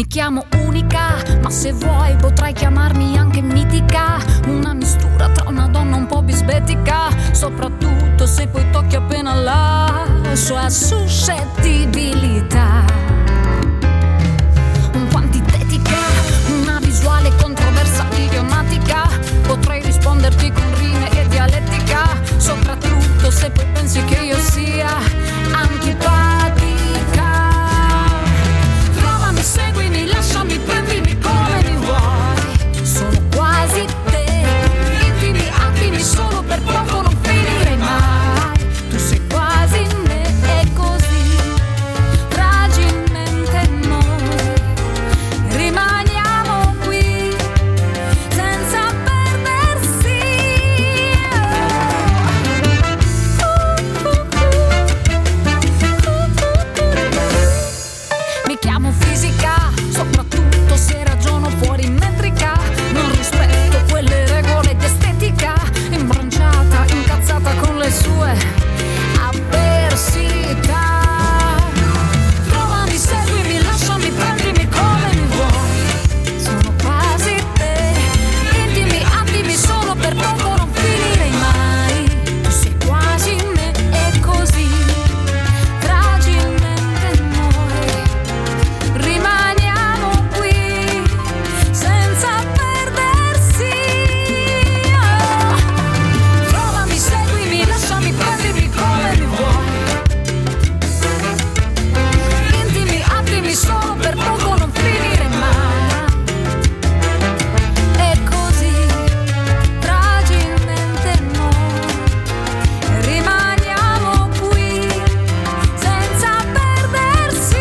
Mi chiamo unica, ma se vuoi potrai chiamarmi anche mitica. Una mistura tra una donna un po' bisbetica, soprattutto se poi tocchi appena la sua suscettibilità. Un quantitetica, una visuale controversa idiomatica. Potrei risponderti con rime e dialettica, soprattutto se poi pensi che io sia antipatica. Trovami, seguimi, lasciami, prendimi come mi vuoi. Sono quasi te, intimi attimi solo per poco non finirei mai. Tu sei quasi me e così fragilmente noi rimaniamo qui senza perdersi. Mi chiamo fisica, soprattutto se ragiono fuori metrica. Non rispetto quelle regole di estetica, imbronciata, incazzata con le sue avversità. Trovami, seguimi, lasciami, prendimi come mi vuoi. Sono quasi te, intimi attimi solo per poco non finirei mai. Tu sei quasi me e così fragilmente noi rimaniamo qui senza perdersi. Trovami, seguimi, lasciami, prendimi come mi vuoi. Intimi attimi solo per poco non finire mai. E così fragilmente noi rimaniamo qui senza perdersi.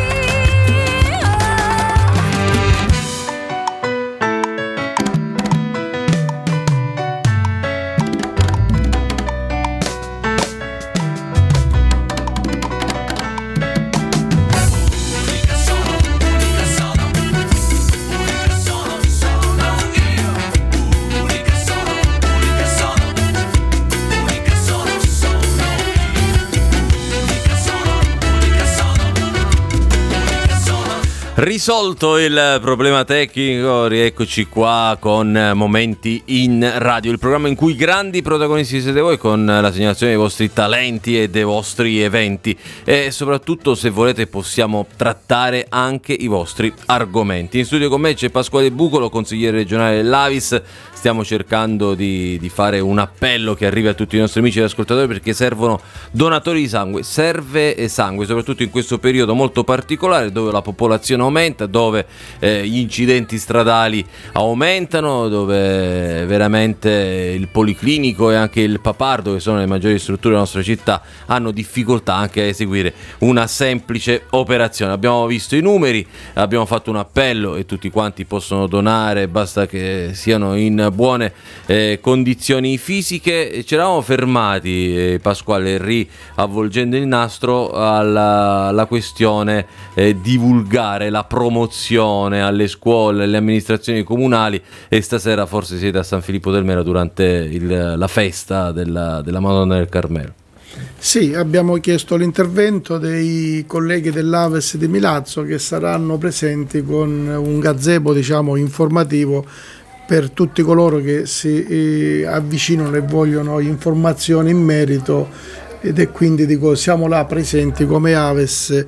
Risolto il problema tecnico, rieccoci qua con Momenti in Radio, il programma in cui i grandi protagonisti siete voi, con la segnalazione dei vostri talenti e dei vostri eventi, e soprattutto, se volete, possiamo trattare anche i vostri argomenti. In studio con me c'è Pasquale Bucolo, consigliere regionale dell'Avis. Stiamo cercando di fare un appello che arrivi a tutti i nostri amici e ascoltatori, perché servono donatori di sangue. Serve sangue, soprattutto in questo periodo molto particolare, dove la popolazione aumenta, dove gli incidenti stradali aumentano, dove veramente il policlinico e anche il Papardo, che sono le maggiori strutture della nostra città, hanno difficoltà anche a eseguire una semplice operazione. Abbiamo visto i numeri, abbiamo fatto un appello e tutti quanti possono donare, basta che siano in buone condizioni fisiche. Ci eravamo fermati, Pasquale, riavvolgendo il nastro, alla questione divulgare la promozione alle scuole, alle amministrazioni comunali, e stasera forse siete a San Filippo del Mera durante la festa della Madonna del Carmelo. Sì, abbiamo chiesto l'intervento dei colleghi dell'Aves di Milazzo, che saranno presenti con un gazebo, diciamo, informativo per tutti coloro che si avvicinano e vogliono informazioni in merito, ed è quindi, dico, siamo là presenti come Aves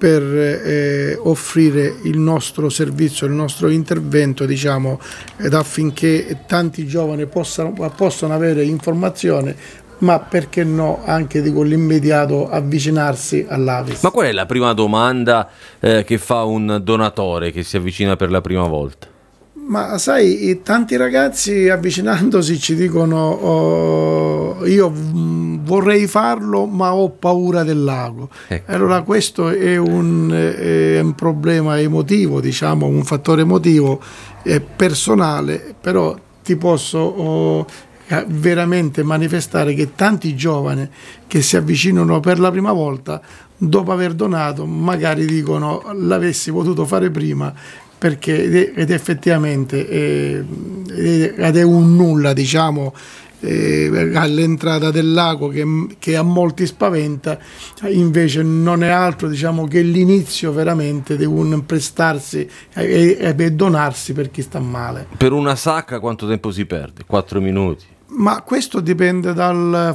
per offrire il nostro servizio, il nostro intervento, diciamo, affinché tanti giovani possano avere informazione, ma perché no anche, dico, l'immediato avvicinarsi all'Avis. Ma qual è la prima domanda che fa un donatore che si avvicina per la prima volta? Ma sai, tanti ragazzi avvicinandosi ci dicono io vorrei farlo ma ho paura del lago. Ecco. Allora questo è un problema emotivo, diciamo, un fattore emotivo personale, però ti posso veramente manifestare che tanti giovani che si avvicinano per la prima volta, dopo aver donato, magari dicono l'avessi potuto fare prima, perché ed effettivamente ed è un nulla, diciamo, all'entrata del lago che a molti spaventa, invece non è altro, diciamo, che l'inizio veramente di un prestarsi e donarsi per chi sta male. Per una sacca quanto tempo si perde? 4 minuti? Ma questo dipende dal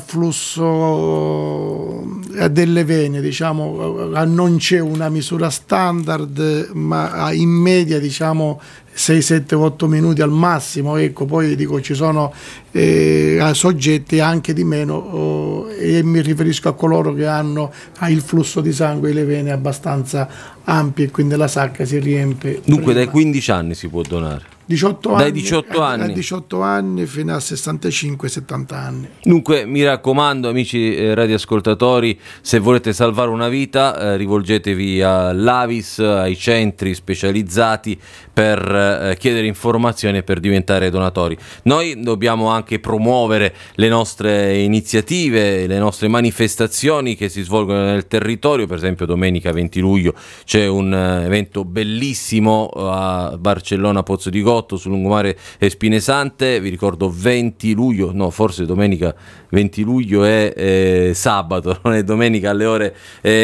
flusso delle vene, diciamo, non c'è una misura standard, ma in media, diciamo, 6, 7, 8 minuti al massimo. Ecco, poi dico, ci sono soggetti anche di meno, e mi riferisco a coloro che hanno il flusso di sangue e le vene abbastanza ampie, e quindi la sacca si riempie. Dunque dai 15 anni si può donare? 18 Dai anni, 18 anni. A 18 anni fino a 65-70 anni. Dunque mi raccomando, amici radioascoltatori, se volete salvare una vita rivolgetevi all'Avis, ai centri specializzati per chiedere informazioni e per diventare donatori. Noi dobbiamo anche promuovere le nostre iniziative, le nostre manifestazioni che si svolgono nel territorio. Per esempio domenica 20 luglio c'è un evento bellissimo a Barcellona Pozzo di Gotto sul lungomare Espinesante. Vi ricordo 20 luglio, no, forse domenica 20 luglio è sabato, non è domenica, alle ore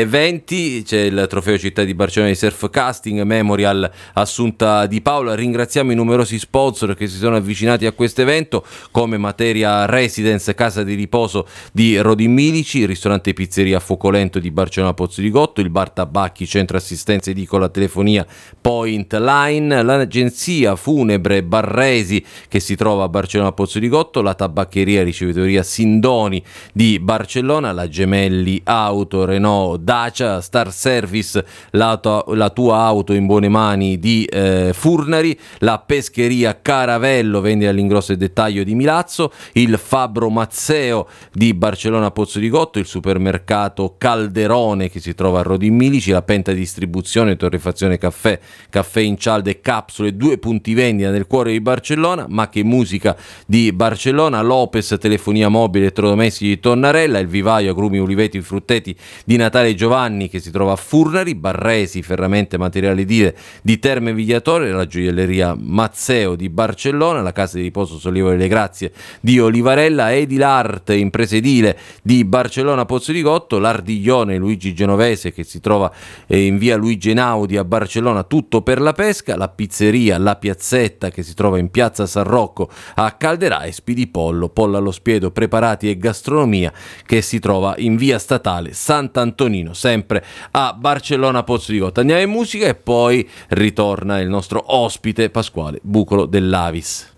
20 c'è il trofeo città di Barcellona di surf casting, Memorial Assunta Di Paola. Ringraziamo i numerosi sponsor che si sono avvicinati a questo evento, come Materia Residence, casa di riposo di Rodin Milici, il ristorante pizzeria Focolento di Barcellona Pozzo di Gotto, il bar tabacchi, centro assistenza edicola, telefonia Point Line, l'agenzia funebre Barresi che si trova a Barcellona Pozzo di Gotto, la tabaccheria ricevitoria Sindoni di Barcellona, la Gemelli Auto Renault Dacia, Star Service, la tua auto in buone mani di Furnari, la pescheria Caravello, vendita all'ingrosso e dettaglio di Milazzo, il Fabbro Mazzeo di Barcellona Pozzo di Gotto, il supermercato Calderone che si trova a Rodin Milici, la Penta Distribuzione, torrefazione caffè in cialde e capsule, 2 punti vendita nel cuore di Barcellona, Ma che musica di Barcellona, Lopez telefonia mobile, elettrodomestici di Tonnarella, il vivaio agrumi uliveti frutteti di Natale Giovanni che si trova a Furnari, Barresi ferramente materiali edile di Terme Vigliatore, la gioielleria Mazzeo di Barcellona, la casa di riposo Sollievo delle Grazie di Olivarella, Edilart impresa edile di Barcellona Pozzo di Gotto, l'Ardiglione Luigi Genovese che si trova in via Luigi Einaudi a Barcellona, tutto per la pesca, la pizzeria La Piazzetta che si trova in piazza San Rocco a Calderà e Spidipollo, pollo allo spiedo, preparati e gastronomia che si trova in via statale Sant'Antonino, sempre a Barcellona Pozzo di Gotto. Andiamo in musica e poi ritorna il nostro ospite Pasquale Bucolo dell'Avis.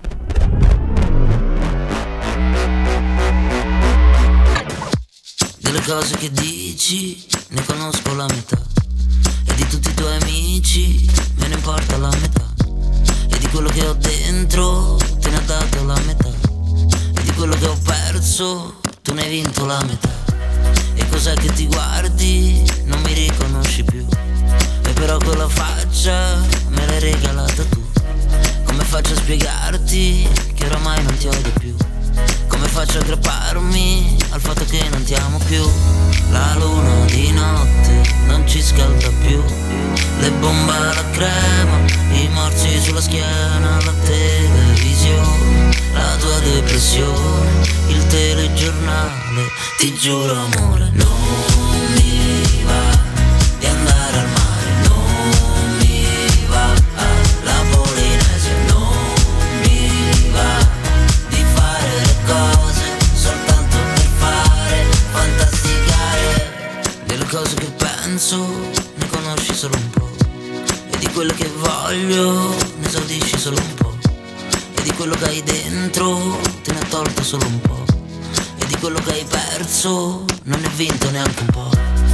Delle cose che dici ne conosco la metà, e di tutti i tuoi amici me ne importa la metà, e di quello che ho dentro te ne ha dato la metà, e di quello che ho perso tu ne hai vinto la metà. E cos'è che ti guardi, non mi riconosci più, e però quella faccia me l'hai regalata tu. Come faccio a spiegarti che oramai non ti odio più? Come faccio a aggrapparmi al fatto che non ti amo più? La luna di notte non ci scalda più, le bombe alla crema, i morsi sulla schiena, la televisione, la tua depressione, il telegiornale. Ti giuro amore, non mi va di andare al mare, non mi va la Polinesia, non mi va di fare le cose soltanto per fare, fantasticare. Delle cose che penso ne conosci solo un po', e di quelle che voglio ne esaudisci solo un po', e di quello che hai dentro te ne ha tolto solo un po', e di quello che hai perso non ne hai vinto neanche un po'.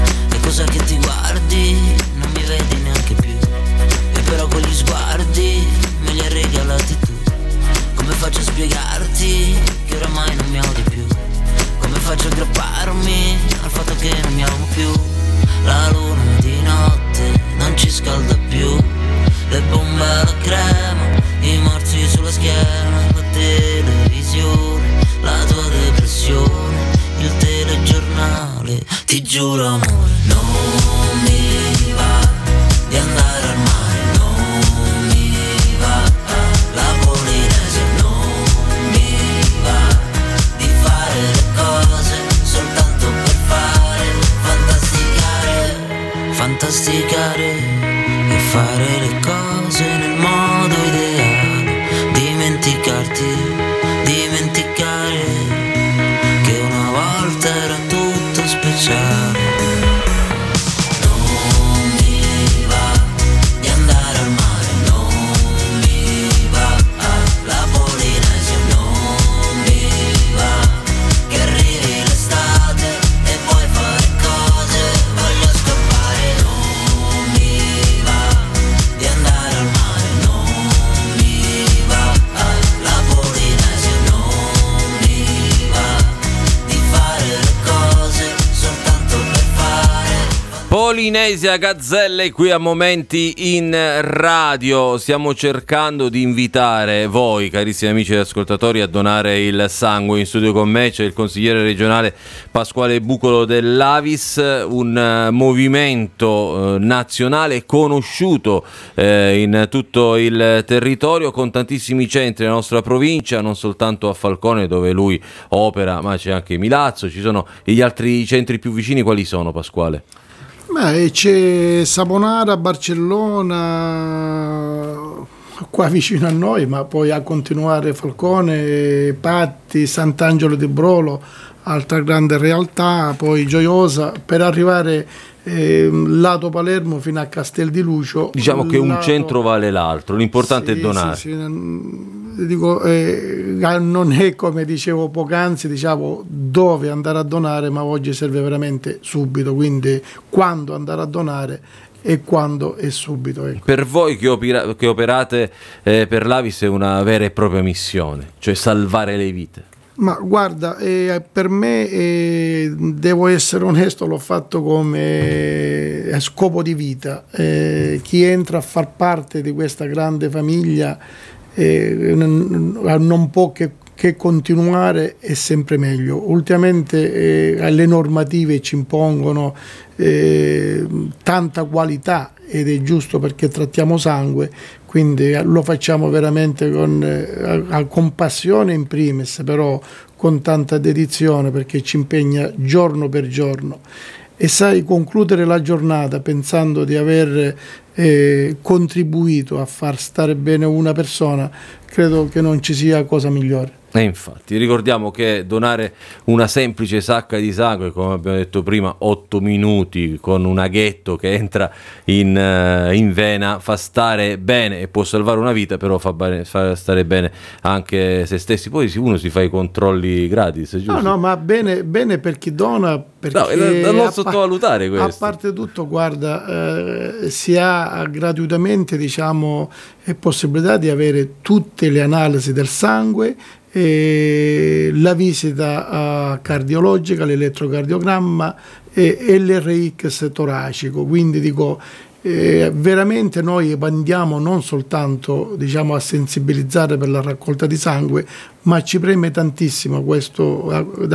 E cos'è che ti guardi, non mi vedi neanche più, e però quegli sguardi me li hai regalati tu. Come faccio a spiegarti che oramai non mi odi più? Come faccio a aggrapparmi al fatto che non mi amo più? La luna di notte non ci scalda più, le bombe alla crema, i morsi sulla schiena, la televisione, la tua depressione, il telegiornale. Ti giuro amore, non mi va di andare al mare, non mi va la Polinesia, non mi va fantasticare e fare le cose nel modo ideale, dimenticare che una volta era tutto speciale. Non mi va di andare al mare, non mi va alla Polinesia, non mi va che arrivi l'estate e vuoi fare cose, voglio scappare. Non mi va di andare al mare, non mi va alla Polinesia, non mi va di fare le cose soltanto per fare. Polinesia Gazzelle qui a Momenti in Radio. Stiamo cercando di invitare voi, carissimi amici e ascoltatori, a donare il sangue. In studio con me c'è il consigliere regionale Pasquale Bucolo dell'Avis, un movimento nazionale conosciuto in tutto il territorio, con tantissimi centri nella nostra provincia, non soltanto a Falcone dove lui opera, ma c'è anche Milazzo. Ci sono gli altri centri più vicini, quali sono, Pasquale? C'è Saponara, Barcellona, qua vicino a noi, ma poi a continuare Falcone, Patti, Sant'Angelo di Brolo, altra grande realtà, poi Gioiosa, per arrivare lato Palermo fino a Castel di Lucio. Diciamo che un centro vale l'altro, l'importante è donare. Sì, dico, non è come dicevo poc'anzi, diciamo dove andare a donare, ma oggi serve veramente subito, quindi quando andare a donare e quando è subito. Ecco. Per voi che operate per l'Avis è una vera e propria missione, cioè salvare le vite. Ma guarda, per me, devo essere onesto, l'ho fatto come scopo di vita. Chi entra a far parte di questa grande famiglia non può che continuare, è sempre meglio. Ultimamente le normative ci impongono tanta qualità, ed è giusto perché trattiamo sangue, quindi lo facciamo veramente con passione in primis, però con tanta dedizione, perché ci impegna giorno per giorno. E sai, concludere la giornata pensando di aver contribuito a far stare bene una persona, credo che non ci sia cosa migliore. E infatti ricordiamo che donare una semplice sacca di sangue, come abbiamo detto prima, 8 minuti con un aghetto che entra in vena, fa stare bene e può salvare una vita, però fa stare bene anche se stessi. Poi uno si fa i controlli gratis, giusto? No, ma bene per chi dona, perché no, non sottovalutare questo. A parte tutto, guarda, si ha gratuitamente, diciamo, possibilità di avere tutte le analisi del sangue, la visita cardiologica, l'elettrocardiogramma e l'RX toracico. Quindi dico, veramente noi andiamo non soltanto, diciamo, a sensibilizzare per la raccolta di sangue, ma ci preme tantissimo questo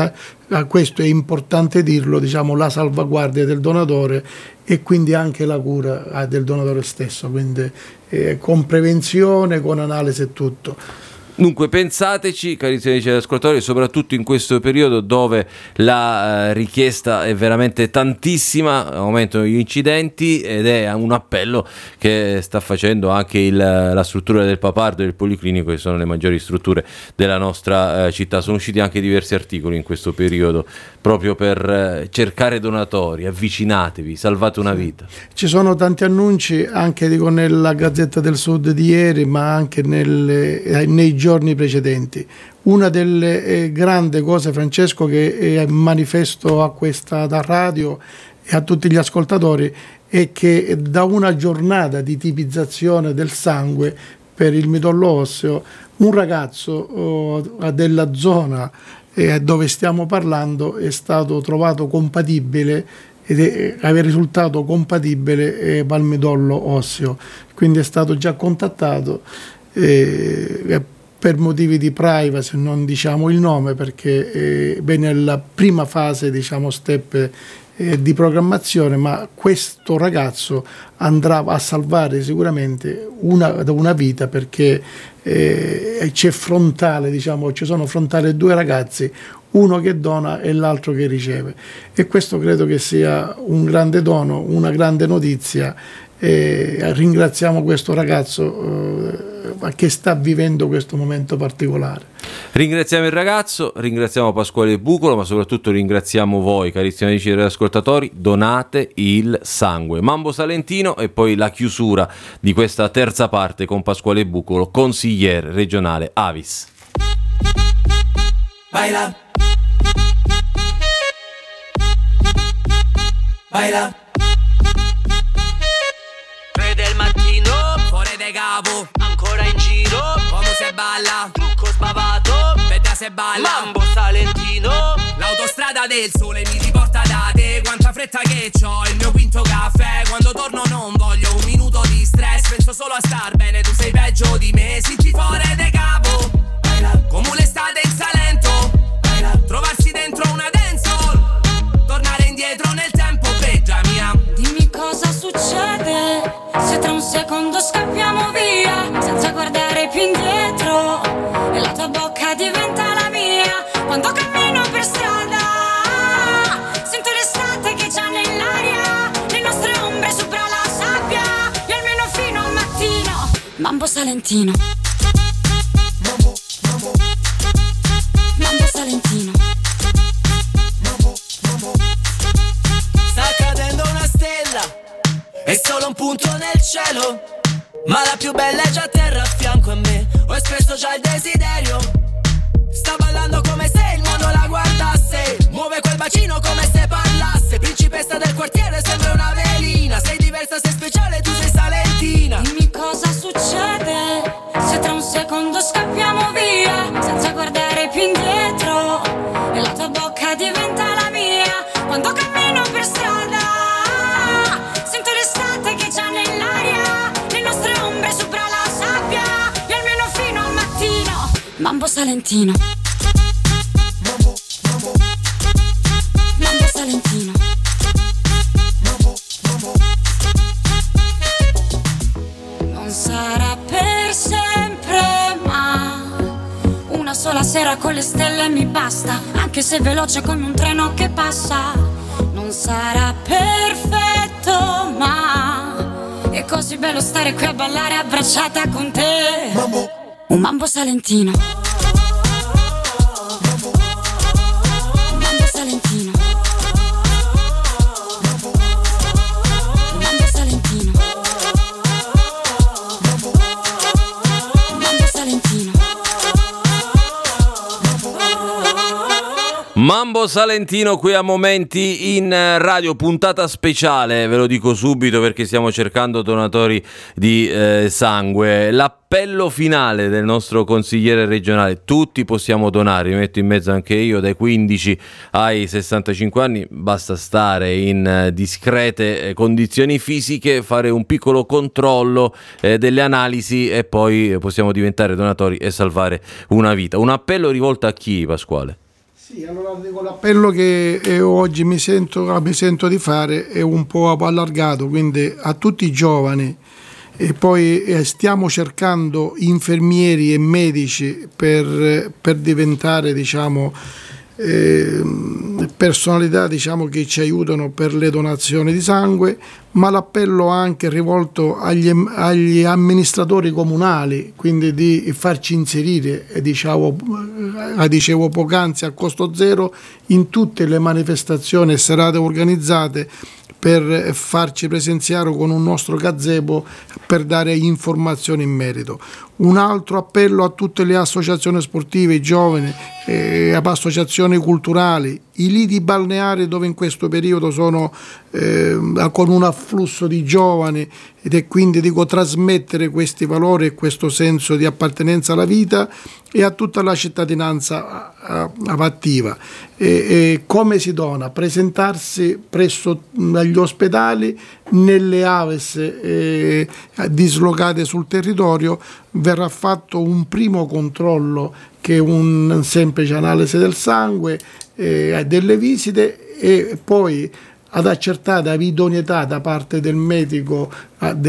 è importante dirlo, diciamo, la salvaguardia del donatore e quindi anche la cura del donatore stesso, quindi con prevenzione, con analisi e tutto. Dunque pensateci, carissimi ascoltatori, soprattutto in questo periodo dove la richiesta è veramente tantissima, aumentano gli incidenti, ed è un appello che sta facendo anche la struttura del Papardo e del Policlinico, che sono le maggiori strutture della nostra città. Sono usciti anche diversi articoli in questo periodo proprio per cercare donatori. Avvicinatevi, salvate una vita. Ci sono tanti annunci anche, dico, nella Gazzetta del Sud di ieri, ma anche nei giorni precedenti. Una delle grandi cose, Francesco, che manifesto a questa da radio e a tutti gli ascoltatori, è che da una giornata di tipizzazione del sangue per il midollo osseo, un ragazzo della zona dove stiamo parlando è stato trovato compatibile ed aveva risultato compatibile al midollo osseo, quindi è stato già contattato. Per motivi di privacy non diciamo il nome, perché è nella prima fase, diciamo, step di programmazione, ma questo ragazzo andrà a salvare sicuramente una vita, perché c'è frontale, diciamo, ci sono frontale 2 ragazzi, uno che dona e l'altro che riceve, e questo credo che sia un grande dono, una grande notizia, e ringraziamo questo ragazzo che sta vivendo questo momento particolare. Ringraziamo il ragazzo, ringraziamo Pasquale Bucolo, ma soprattutto ringraziamo voi, carissimi amici e ascoltatori. Donate il sangue. Mambo Salentino e poi la chiusura di questa terza parte con Pasquale Bucolo, consigliere regionale Avis. Baila, baila. 3 del mattino, fuori de capo, ancora in giro, come se balla, trucco sbavato, veda se balla, Mambo Salentino. L'autostrada del sole mi riporta da te, quanta fretta che c'ho, il mio quinto caffè, quando torno non voglio un minuto di stress, penso solo a star bene, tu sei peggio di me, senti fuori de capo, baila, come l'estate in Salento, baila, trovarsi dentro una dancehall, tornare indietro nel tempo, peggia mia. Dimmi cosa succede se tra un secondo scappiamo via senza guardare più indietro e la tua bocca diventa la mia. Quando cammino per strada sento l'estate che c'ha nell'aria, le nostre ombre sopra la sabbia e almeno fino al mattino. Mambo Salentino, Mambo, mambo, Mambo Salentino. mambo, mambo. Sta cadendo una stella, è solo un punto nel cielo, ma la più bella è già a terra a fianco a me. Ho espresso già il desiderio, sta ballando come se il mondo la guardasse, muove quel bacino come se parlasse, principessa del quartiere sembra una velina, sei diversa, sei speciale, tu sei salentina. Dimmi cosa succede se tra un secondo scappiamo via senza guardare più indietro e la tua bocca diventa la mia. Quando cammino per strada sento l'estate che c'ha nell'aria, le nostre ombre sopra la sabbia e almeno fino al mattino. Mambo Salentino, Mambo, mambo, Mambo Salentino. mambo, mambo. Non sarà per sempre, ma una sola sera con le stelle mi basta, anche se veloce come un treno che passa. Non sarà perfetto, ma è così bello stare qui a ballare abbracciata con te. Mambo, Un mambo salentino. Un mambo salentino. Un mambo salentino. Un mambo salentino. Mambo Salentino qui a Momenti in Radio, puntata speciale, ve lo dico subito perché stiamo cercando donatori di sangue. L'appello finale del nostro consigliere regionale: tutti possiamo donare, mi metto in mezzo anche io, dai 15 ai 65 anni, basta stare in discrete condizioni fisiche, fare un piccolo controllo delle analisi e poi possiamo diventare donatori e salvare una vita. Un appello rivolto a chi, Pasquale? Sì, allora dico, l'appello che oggi mi sento di fare è un po' allargato, quindi a tutti i giovani, e poi stiamo cercando infermieri e medici per diventare, diciamo, personalità, diciamo, che ci aiutano per le donazioni di sangue, ma l'appello anche rivolto agli amministratori comunali, quindi di farci inserire, dicevo poc'anzi, a costo zero in tutte le manifestazioni e serate organizzate, per farci presenziare con un nostro gazebo per dare informazioni in merito. Un altro appello a tutte le associazioni sportive, i giovani, associazioni culturali, i lidi balneari, dove in questo periodo sono con un afflusso di giovani, ed quindi dico trasmettere questi valori e questo senso di appartenenza alla vita, e a tutta la cittadinanza attiva. Come si dona? Presentarsi presso gli ospedali, nelle AVES dislocate sul territorio. Verrà fatto un primo controllo, che è un semplice analisi del sangue, delle visite, e poi ad accertata idoneità da parte del medico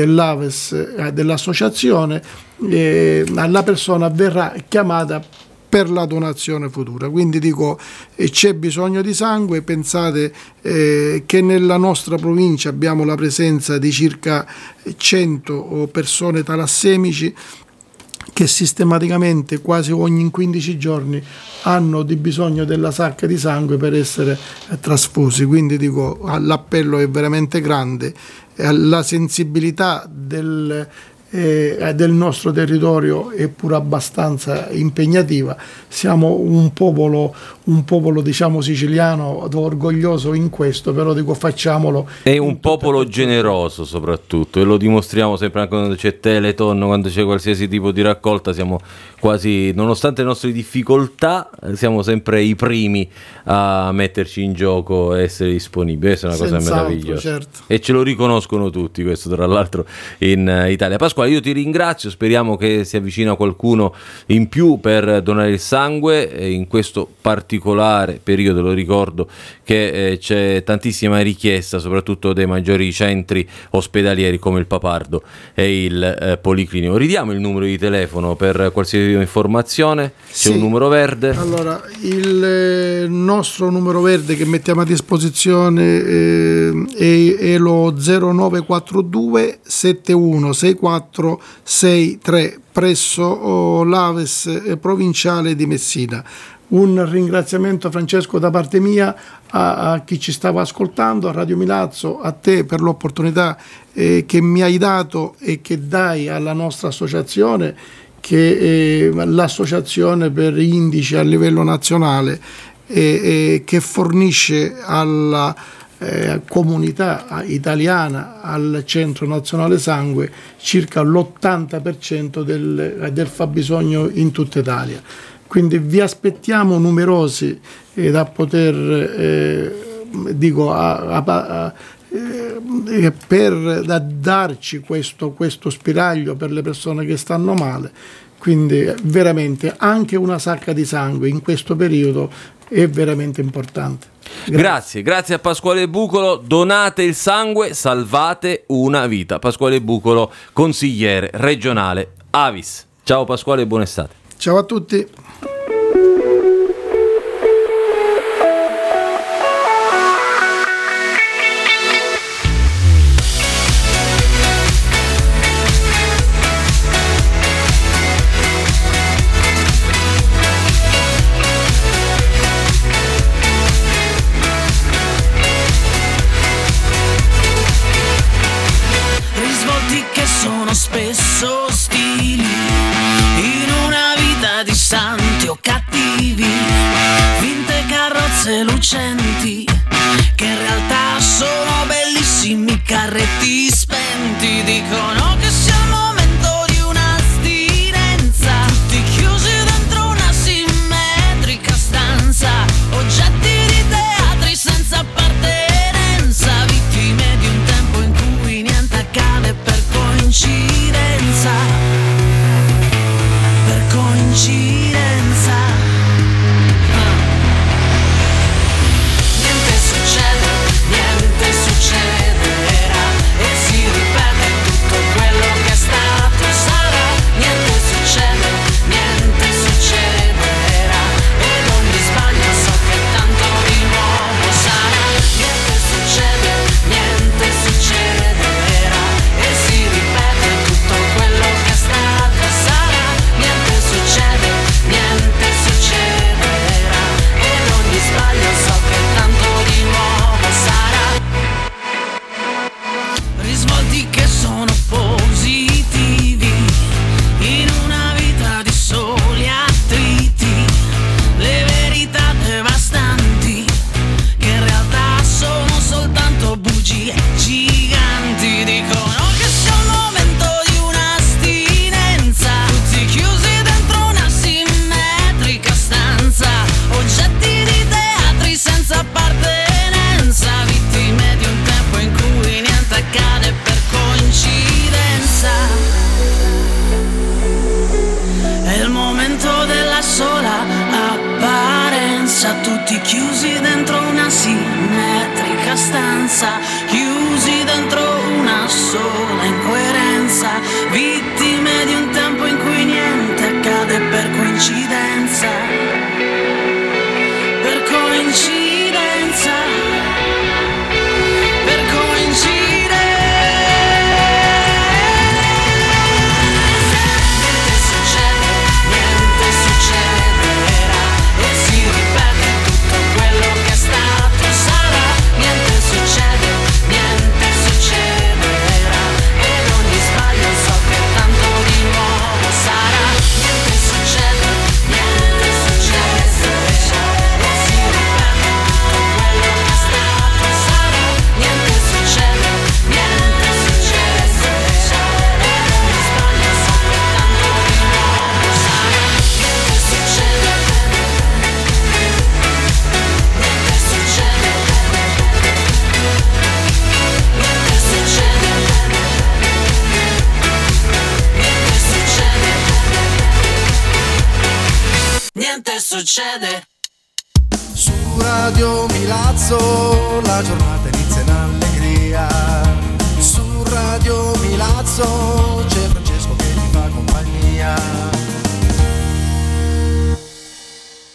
dell'AVES, dell'associazione, la persona verrà chiamata per la donazione futura. Quindi dico, c'è bisogno di sangue. Pensate che nella nostra provincia abbiamo la presenza di circa 100 persone talassemici che sistematicamente quasi ogni 15 giorni hanno di bisogno della sacca di sangue per essere trasfusi. Quindi dico, l'appello è veramente grande, la sensibilità del nostro territorio è pure abbastanza impegnativa. Siamo un popolo diciamo siciliano orgoglioso in questo, però dico, facciamolo. È un popolo generoso soprattutto, e lo dimostriamo sempre anche quando c'è Teleton, quando c'è qualsiasi tipo di raccolta. Siamo quasi, nonostante le nostre difficoltà, siamo sempre i primi a metterci in gioco e essere disponibili. Questa è una cosa meravigliosa, certo. E ce lo riconoscono tutti, questo tra l'altro in Italia. Pasquale, io ti ringrazio, speriamo che si avvicina qualcuno in più per donare il sangue in questo particolare periodo. Lo ricordo che c'è tantissima richiesta, soprattutto dei maggiori centri ospedalieri come il Papardo e il Policlinico. Ridiamo il numero di telefono per qualsiasi informazione. C'è un numero verde. Allora, il nostro numero verde che mettiamo a disposizione è lo 0942 7164 63 presso l'Aves provinciale di Messina. Un ringraziamento, Francesco, da parte mia a chi ci stava ascoltando, a Radio Milazzo, a te per l'opportunità che mi hai dato e che dai alla nostra associazione, che è l'associazione per indici a livello nazionale, che fornisce alla comunità italiana, al Centro Nazionale Sangue, circa l'80% del fabbisogno in tutta Italia. Quindi vi aspettiamo numerosi da poter per darci questo spiraglio per le persone che stanno male. Quindi veramente anche una sacca di sangue in questo periodo è veramente importante. Grazie a Pasquale Bucolo. Donate il sangue, salvate una vita. Pasquale Bucolo, consigliere regionale Avis. Ciao Pasquale, buona estate. Ciao a tutti. Spesso ostili in una vita di santi o cattivi, finte carrozze lucenti che in realtà sono bellissimi carretti spenti. Dicono che sia il momento di un'astinenza, tutti chiusi dentro una simmetrica stanza, oggetti di teatri senza appartenenza, vittime di un tempo in cui niente accade per coincidenza. Niente succede, niente succederà e si ripete tutto quello che è stato sarà. Niente succede, niente succederà ed ogni sbaglio so che tanto di nuovo sarà. Niente succede, niente succederà e si ripete tutto quello che è stato sarà. Niente succede, niente succederà ed ogni sbaglio so che tanto di nuovo sarà. Risvolti che sono positivi in una vita di soli attriti, le verità devastanti che in realtà sono soltanto bugie giganti. Dicono che sia il momento di un'astinenza, tutti chiusi dentro una simmetrica stanza, oggetti di teatri senza appartenenza, vittime di un tempo in cui niente accade per coincidenza. È il momento della sola apparenza, tutti chiusi dentro una simmetrica stanza, chiusi dentro una sola incoerenza, vittime di un tempo in cui niente accade per coincidenza. succede? Su Radio Milazzo la giornata inizia in allegria. Su Radio Milazzo